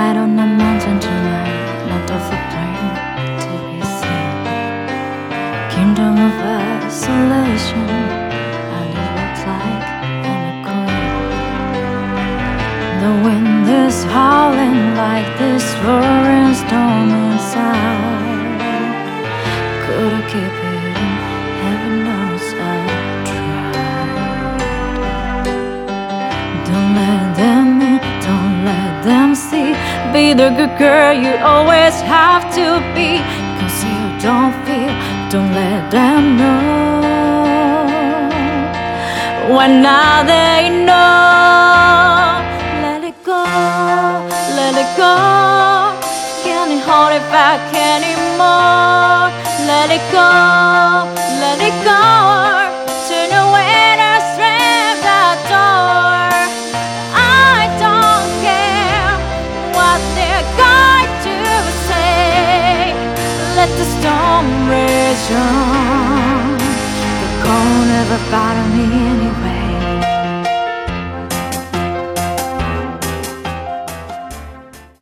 light on the mountain tonight, not of a plane to be seen. Kingdom of isolation, and it looks like I'm a queen. The wind is howling like this roaring storm inside. Could I keep it in? Heaven knows I tried. Don't let them in, don't let them see. Be the good girl you always have to be. Cause you don't feel, don't let them know. When now they know. Let it go, let it go. Can't hold it back anymore. Let it go, let it go. Turn away and slam that door. I don't care what they're going to say. Let the storm rage on. The cold never bothered me anyway.